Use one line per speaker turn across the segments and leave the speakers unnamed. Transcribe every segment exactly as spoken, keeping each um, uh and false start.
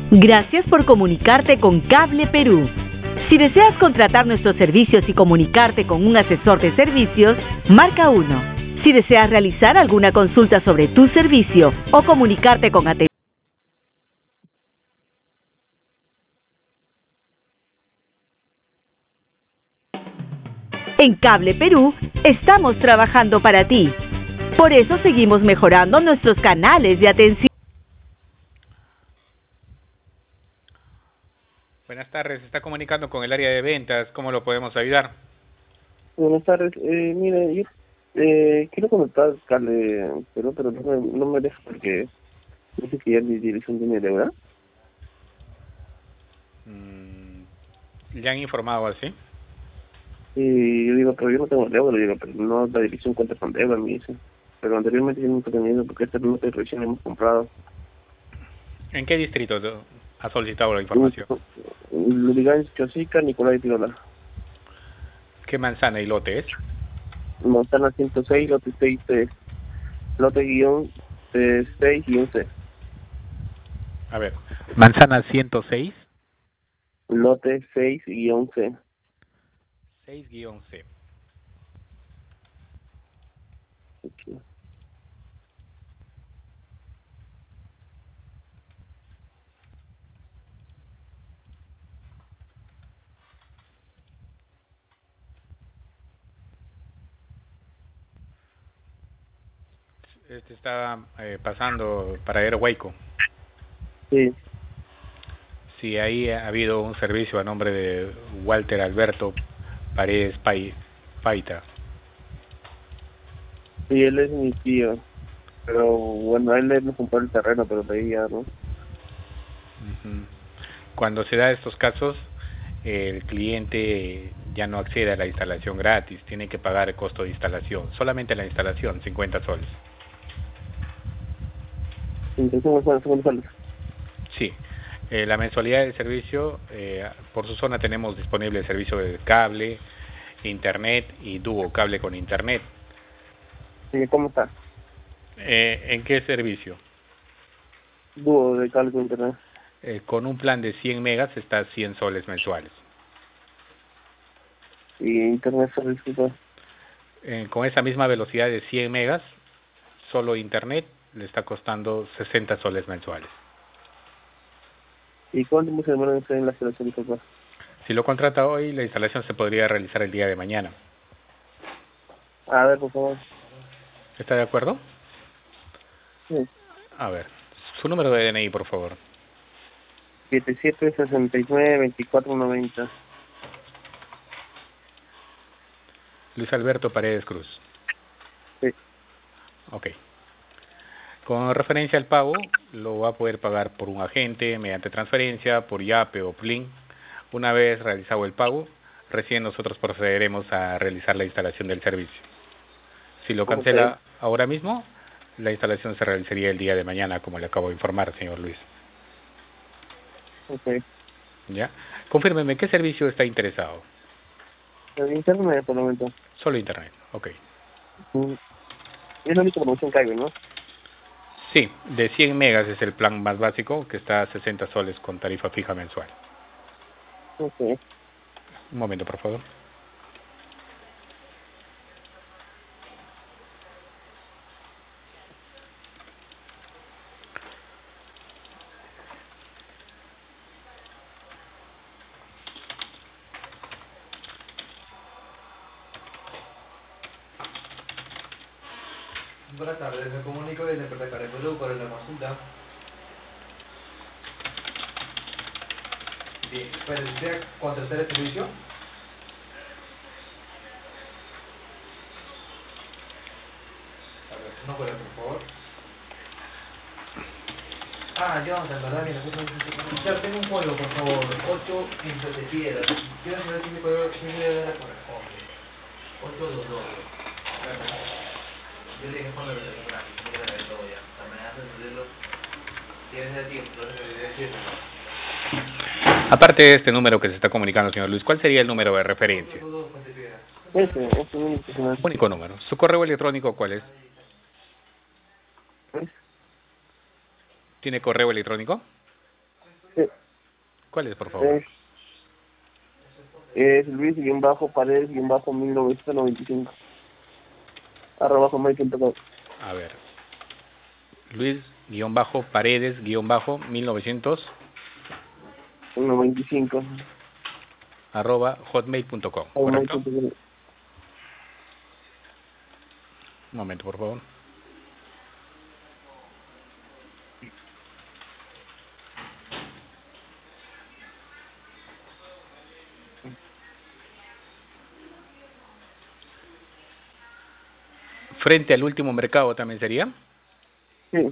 Gracias por comunicarte con Cable Perú. Si deseas contratar nuestros servicios y comunicarte con un asesor de servicios, marca uno. Si deseas realizar alguna consulta sobre tu servicio o comunicarte con atención, en Cable Perú estamos trabajando para ti. Por eso seguimos mejorando nuestros canales de atención.
Buenas tardes, se está comunicando con el área de ventas, ¿cómo lo podemos ayudar?
Buenas tardes, eh, mire, yo eh, quiero comentar, Cable, pero, pero no, me, no me deja porque dice que ya mi dirección tiene deuda.
Mm, ¿Le han informado así?
Y yo digo, pero yo no tengo deuda, le digo, pero no, la dirección cuenta con deuda, me dice. Pero anteriormente yo nunca he tenido, porque esta nota de recién hemos comprado.
¿En qué distrito ha solicitado la información?
Ludiganes, Chosica, Nicolás Pirola.
¿Qué manzana y lote es?
Montana ciento seis, lote seis, C. Lote guión eh, seis guión C.
A ver, manzana ciento seis.
Lote seis guión C.
seis guión C.
Okay.
Este está eh, pasando para Aero Huayco.
Sí.
Sí, ahí ha habido un servicio a nombre de Walter Alberto Paredes Pai, Paita.
Sí, él es mi tío. Pero bueno, a él le hemos comprado el terreno, pero de ahí ya, ¿no?
Uh-huh. Cuando se da estos casos, el cliente ya no accede a la instalación gratis, tiene que pagar el costo de instalación, solamente la instalación, cincuenta soles.
Entonces,
sí, eh, la mensualidad del servicio, eh, por su zona tenemos disponible el servicio de cable, internet y dúo, cable con internet.
Sí, ¿cómo está?
Eh, ¿En qué servicio?
Dúo de cable con internet.
Eh, con un plan de cien megas está cien soles mensuales.
Y internet servicio.
Eh, con esa misma velocidad de cien megas, solo internet le está costando sesenta soles mensuales.
¿Y cuánto se demora en la instalación?
Si lo contrata hoy, la instalación se podría realizar el día de mañana.
A ver, por favor.
¿Está de acuerdo?
Sí.
A ver, su número de D N I, por favor.
siete siete seis nueve veinticuatro noventa.
Luis Alberto Paredes Cruz.
Sí.
Ok. Con referencia al pago, lo va a poder pagar por un agente, mediante transferencia, por Yape o Plin. Una vez realizado el pago, recién nosotros procederemos a realizar la instalación del servicio. Si lo cancela okay. ahora mismo, la instalación se realizaría el día de mañana, como le acabo de informar, señor Luis.
Ok.
¿Ya? Confírmeme, ¿qué servicio está interesado?
El internet, por el momento.
Solo internet, ok.
Mm. Es la única promoción que hay, ¿no?
Sí, de cien megas es el plan más básico, que está a sesenta soles con tarifa fija mensual.
Ok.
Un momento, por favor.
Buenas tardes, me comunico desde Perú Perú para la consulta. Bien, ¿puede usted contratar el servicio? A ver, no puede, por favor. Ah, yo, de verdad, mira, ya tengo un código, por favor, ocho quince de piedra. Quiero saber si mi código le corresponde. ocho dos dos. Yo le dije cuando lo tengo gratis, no le daré todo ya. También hace entenderlo. Tienes el tiempo, entonces le decir.
Aparte de este número que se está comunicando, señor Luis, ¿cuál sería el número de referencia?
Ese, ese único,
único número. ¿Su correo electrónico cuál es?
¿Es?
¿Tiene correo electrónico?
Sí.
¿Cuál es, por favor?
Es, es Luis-Paredes-mil novecientos noventa y cinco. Arroba hotmail punto com.
A ver. Luis-Paredes-mil novecientos
noventa y cinco.
arroba hotmail punto com, ¿correcto?
Un
momento, por favor. Frente al último mercado también sería.
Sí.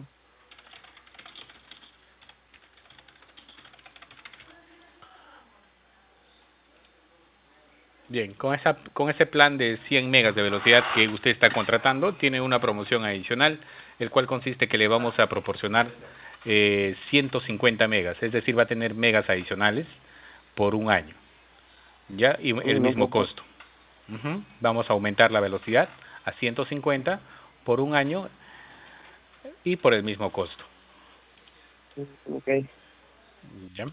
Bien, con esa con ese plan de cien megas de velocidad que usted está contratando, tiene una promoción adicional, el cual consiste que le vamos a proporcionar eh, ciento cincuenta megas, es decir, va a tener megas adicionales por un año, ya, y el mismo costo. Uh-huh. Vamos a aumentar la velocidad a ciento cincuenta por un año y por el mismo costo.
Okay.
Ya.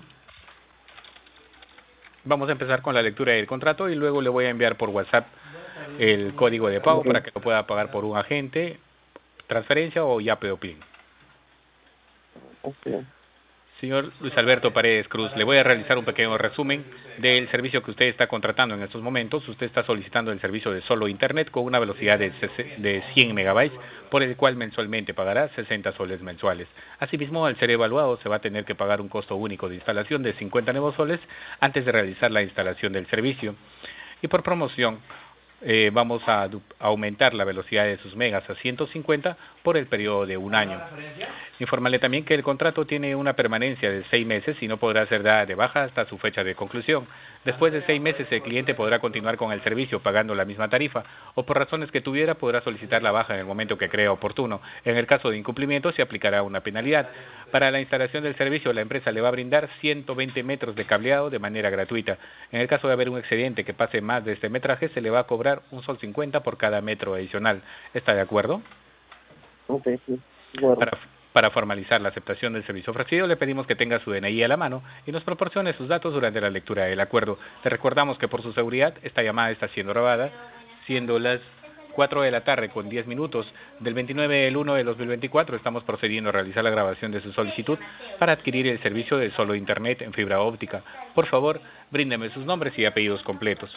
Vamos a empezar con la lectura del contrato y luego le voy a enviar por WhatsApp el código de pago, okay, para que lo pueda pagar por un agente, transferencia o Yape o Plin.
Okay.
Señor Luis Alberto Paredes Cruz, le voy a realizar un pequeño resumen del servicio que usted está contratando en estos momentos. Usted está solicitando el servicio de solo Internet con una velocidad de, de cien megabytes, por el cual mensualmente pagará sesenta soles mensuales. Asimismo, al ser evaluado, se va a tener que pagar un costo único de instalación de cincuenta nuevos soles antes de realizar la instalación del servicio. Y por promoción, eh, vamos a, a aumentar la velocidad de sus megas a ciento cincuenta por el periodo de un año. Informarle también que el contrato tiene una permanencia de seis meses y no podrá ser dada de baja hasta su fecha de conclusión. Después de seis meses, el cliente podrá continuar con el servicio pagando la misma tarifa, o por razones que tuviera, podrá solicitar la baja en el momento que crea oportuno. En el caso de incumplimiento, se aplicará una penalidad. Para la instalación del servicio, la empresa le va a brindar ciento veinte metros de cableado de manera gratuita. En el caso de haber un excedente que pase más de este metraje, se le va a cobrar un sol cincuenta por cada metro adicional. ¿Está de acuerdo?
Ok, sí. Bueno.
Para, para formalizar la aceptación del servicio ofrecido, le pedimos que tenga su D N I a la mano y nos proporcione sus datos durante la lectura del acuerdo. Le recordamos que por su seguridad, esta llamada está siendo grabada, siendo las cuatro de la tarde con diez minutos del veintinueve del uno de dos mil veinticuatro. Estamos procediendo a realizar la grabación de su solicitud para adquirir el servicio de solo Internet en fibra óptica. Por favor, bríndeme sus nombres y apellidos completos.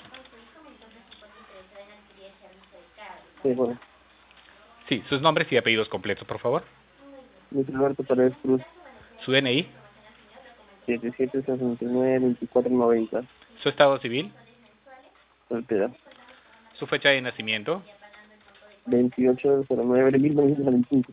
Sí, bueno.
Sí, sus nombres y apellidos completos, por favor.
Luis Alberto Paredes Cruz.
Su D N I.
siete siete sesenta y nueve veinticuatro noventa.
Su estado civil.
Soltera.
Su fecha de nacimiento.
veintiocho de nueve de mil novecientos noventa y cinco.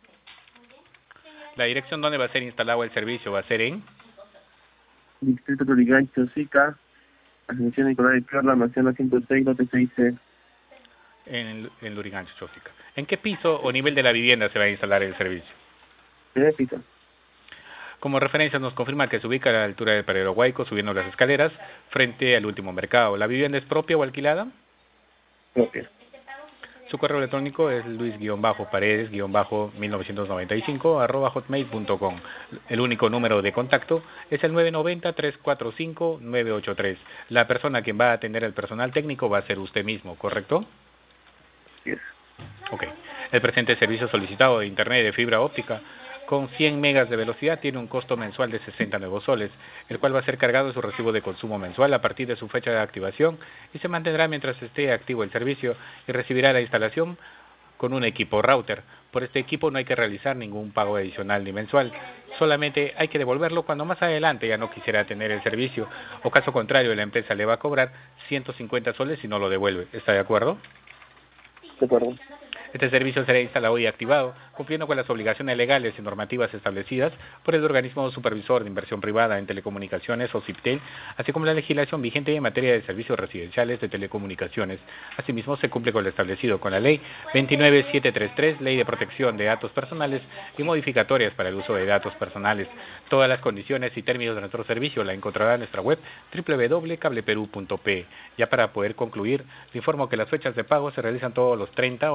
La dirección donde va a ser instalado el servicio va a ser en
Distrito Lurigancho, Sica, Ascensión Nicolás de Perla, Nación ciento seis, lote seis C.
En, en Lurigancho, Chosica. ¿En qué piso o nivel de la vivienda se va a instalar el servicio?
Primer piso.
Como referencia nos confirma que se ubica a la altura del Paradero Huayco, subiendo las escaleras, frente al último mercado. ¿La vivienda es propia o alquilada?
Propia.
Su correo electrónico es luis-paredes-mil novecientos noventa y cinco arroba hotmail punto com. El único número de contacto es el nueve nueve cero, tres cuatro cinco, nueve ocho tres. La persona quien va a atender al personal técnico va a ser usted mismo, ¿correcto?
Yes.
Ok. El presente servicio solicitado de Internet de fibra óptica con cien megas de velocidad tiene un costo mensual de sesenta nuevos soles, el cual va a ser cargado en su recibo de consumo mensual a partir de su fecha de activación y se mantendrá mientras esté activo el servicio y recibirá la instalación con un equipo router. Por este equipo no hay que realizar ningún pago adicional ni mensual, solamente hay que devolverlo cuando más adelante ya no quisiera tener el servicio, o caso contrario la empresa le va a cobrar ciento cincuenta soles si no lo devuelve. ¿Está de acuerdo?
De acuerdo.
Este servicio será instalado y activado, cumpliendo con las obligaciones legales y normativas establecidas por el Organismo Supervisor de Inversión Privada en Telecomunicaciones, o CIPTEL, así como la legislación vigente en materia de servicios residenciales de telecomunicaciones. Asimismo, se cumple con lo establecido con la Ley veintinueve mil setecientos treinta y tres, Ley de Protección de Datos Personales y modificatorias para el uso de datos personales. Todas las condiciones y términos de nuestro servicio la encontrará en nuestra web doble u doble u doble u punto cableperú punto pe. Ya para poder concluir, le informo que las fechas de pago se realizan todos los treinta o treinta y uno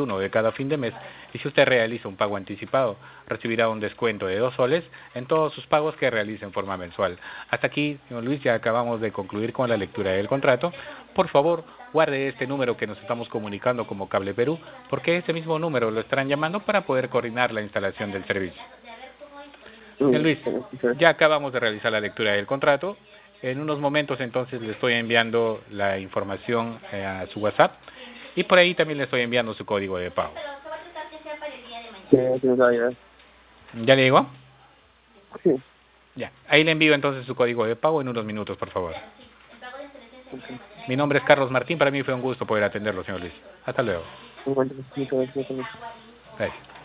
y uno de cada fin de mes, y si usted realiza un pago anticipado, recibirá un descuento de dos soles en todos sus pagos que realice en forma mensual. Hasta aquí, señor Luis, ya acabamos de concluir con la lectura del contrato. Por favor, guarde este número que nos estamos comunicando como Cable Perú, porque ese mismo número lo estarán llamando para poder coordinar la instalación del servicio. Señor Luis, ya acabamos de realizar la lectura del contrato. En unos momentos entonces le estoy enviando la información eh, a su WhatsApp y por ahí también le estoy enviando su código de pago.
Sí, sí, ya, ya.
¿Ya le llegó?
Sí.
Ya, ahí le envío entonces su código de pago en unos minutos, por favor.
Okay.
Mi nombre es Carlos Martín, para mí fue un gusto poder atenderlo, señor Luis. Hasta luego.
Muchas gracias.
Gracias.